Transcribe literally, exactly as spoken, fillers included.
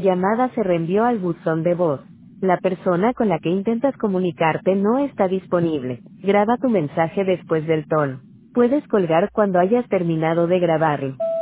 llamada se reenvió al buzón de voz. La persona con la que intentas comunicarte no está disponible. Graba tu mensaje después del tono. Puedes colgar cuando hayas terminado de grabarlo.